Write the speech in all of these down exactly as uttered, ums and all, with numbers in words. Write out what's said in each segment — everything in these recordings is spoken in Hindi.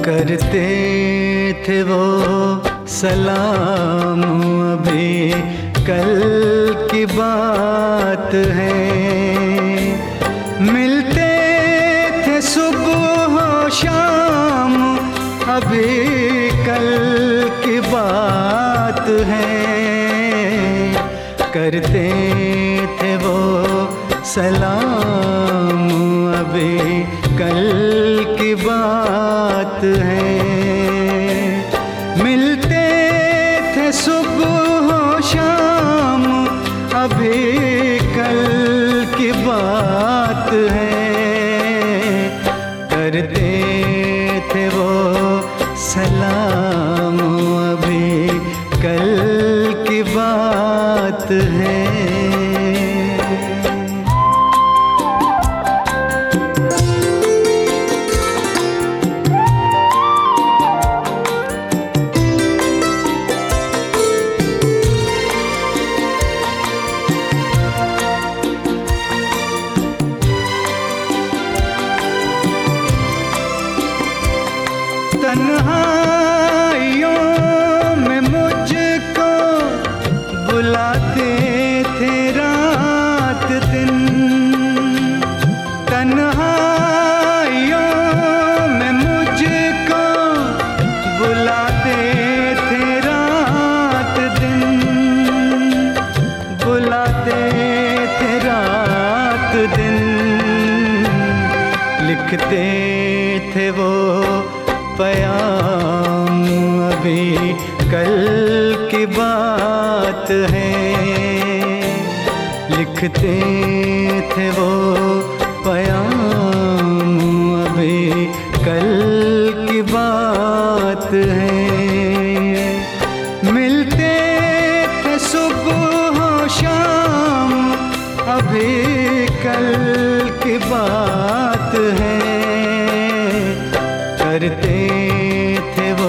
करते थे वो सलाम, अभी कल की बात है। मिलते थे सुबह शाम, अभी कल की बात है। करते थे वो सलाम, अभी कल की बात है। मिलते थे सुबह शाम, अभी कल की बात है। करते थे वो सलाम, अभी कल की बात है। तन्हाइयों में मुझको बुलाते थे रात दिन, तन्हाइयों में मुझको बुलाते थे रात दिन, बुलाते थे रात दिन। लिखते थे वो पयाम, अभी कल की बात है। लिखते थे वो पयाम, अभी कल की बात है। मिलते थे सुबह शाम, अभी कल की बात है। करते थे वो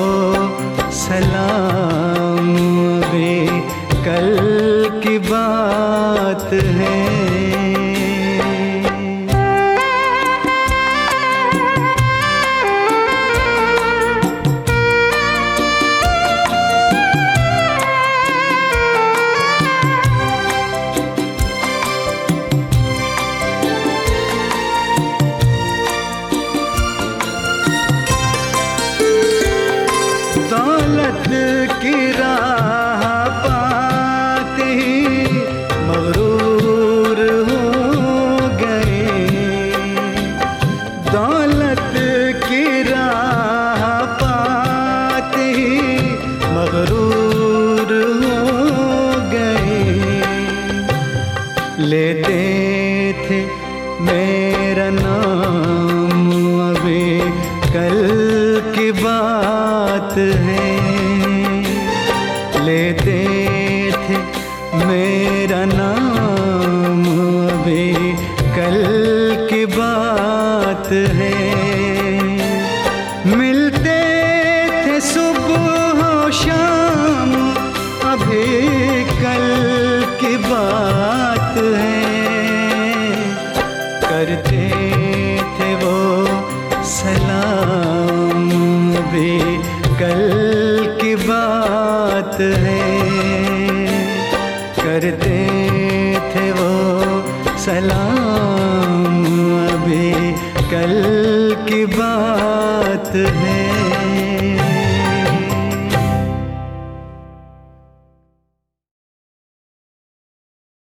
सलाम, अभी कल की बात है। दौलत की राह पाते ही मगरूर हो गए, दौलत की राह पाते ही मगरूर हो गए। लेते थे मेरा नाम, अभी कल की बात है। लेते थे मेरा नाम, अभी कल की बात है। मिलते थे सुबह शाम, अभी कल की बात है। करते थे वो सलाम, अभी कल की बात है। करते थे वो सलाम, अभी कल की बात है।